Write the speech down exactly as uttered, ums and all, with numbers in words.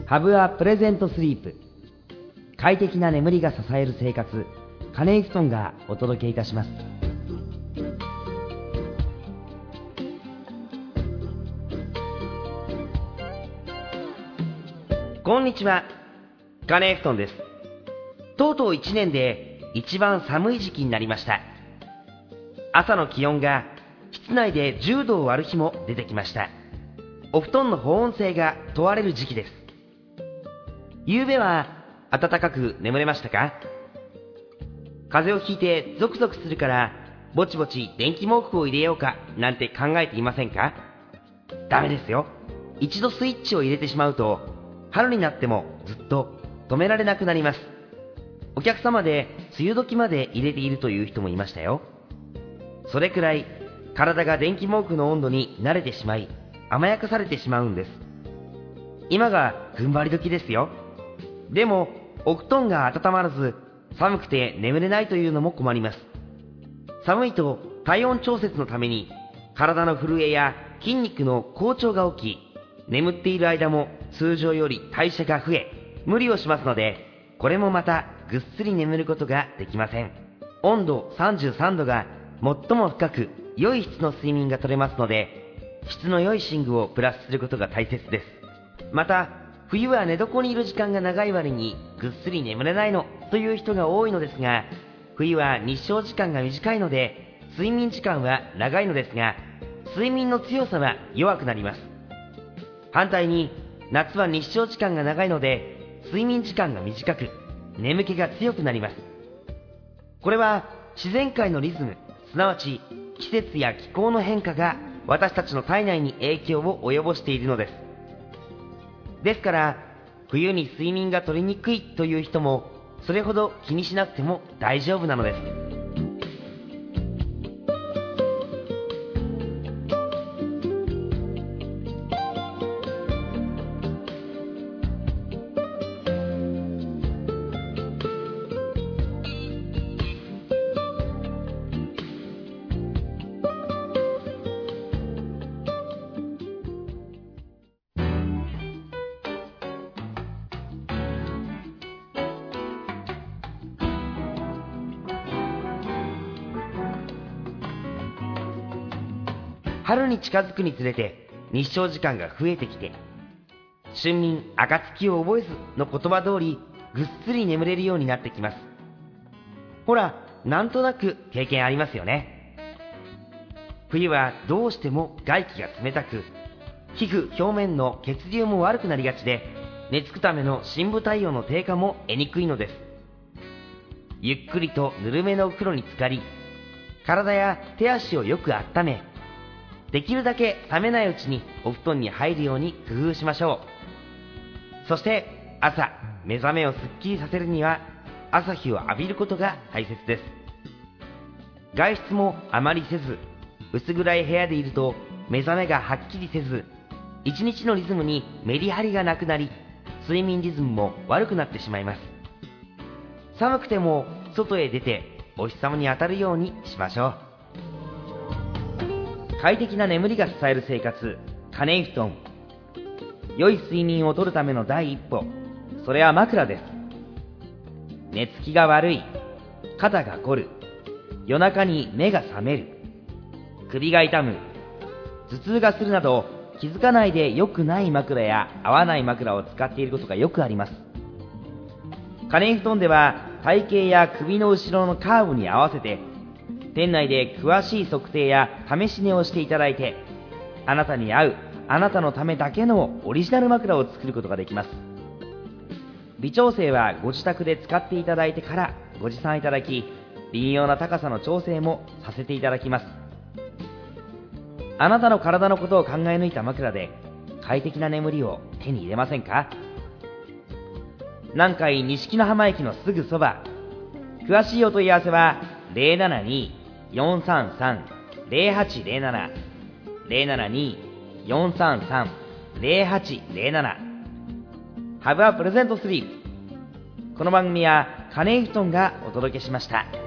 ハブアプレゼントスリープ、快適な眠りが支える生活、カネイフトンがお届けいたします。こんにちは、カネイフトンです。とうとういちねんで一番寒い時期になりました。朝の気温が室内でじゅうどを割る日も出てきました。お布団の保温性が問われる時期です。夕べは暖かく眠れましたか？風邪をひいてゾクゾクするからぼちぼち電気毛布を入れようかなんて考えていませんか？ダメですよ。一度スイッチを入れてしまうと春になってもずっと止められなくなります。お客様で梅雨時まで入れているという人もいましたよ。それくらい体が電気毛布の温度に慣れてしまい甘やかされてしまうんです。今が踏ん張り時ですよ。でもお布団が温まらず寒くて眠れないというのも困ります。寒いと体温調節のために体の震えや筋肉の好調が起き、眠っている間も通常より代謝が増え無理をしますので、これもまたぐっすり眠ることができません。温度さんじゅうさんどが最も深く良い質の睡眠が取れますので、質の良い寝具をプラスすることが大切です。また冬は寝床にいる時間が長い割にぐっすり眠れないのという人が多いのですが、冬は日照時間が短いので睡眠時間は長いのですが、睡眠の強さは弱くなります。反対に夏は日照時間が長いので睡眠時間が短く眠気が強くなります。これは自然界のリズム、すなわち季節や気候の変化が私たちの体内に影響を及ぼしているのです。ですから冬に睡眠が取りにくいという人もそれほど気にしなくても大丈夫なのです。春に近づくにつれて日照時間が増えてきて、春眠暁を覚えずの言葉通りぐっすり眠れるようになってきます。ほら、なんとなく経験ありますよね。冬はどうしても外気が冷たく、皮膚表面の血流も悪くなりがちで、寝つくための深部体温の低下も得にくいのです。ゆっくりとぬるめのお風呂に浸かり、体や手足をよく温め、できるだけ冷めないうちにお布団に入るように工夫しましょう。そして朝目覚めをすっきりさせるには朝日を浴びることが大切です。外出もあまりせず、薄暗い部屋でいると目覚めがはっきりせず、一日のリズムにメリハリがなくなり、睡眠リズムも悪くなってしまいます。寒くても外へ出てお日様に当たるようにしましょう。快適な眠りが支える生活、カネイフトン。良い睡眠をとるための第一歩、それは枕です。寝つきが悪い、肩が凝る、夜中に目が覚める、首が痛む、頭痛がするなど気づかないで良くない枕や合わない枕を使っていることがよくあります。カネイフトンでは体型や首の後ろのカーブに合わせて店内で詳しい測定や試し寝をしていただいて、あなたに合う、あなたのためだけのオリジナル枕を作ることができます。微調整はご自宅で使っていただいてからご持参いただき、微妙な高さの調整もさせていただきます。あなたの体のことを考え抜いた枕で快適な眠りを手に入れませんか？南海錦の浜駅のすぐそば。詳しいお問い合わせはゼロななにーよんさんさんゼロはちゼロなな ゼロななにーよんさんさんゼロはちゼロなな。 Have a pleasant sleep。 この番組はカネイフトンがお届けしました。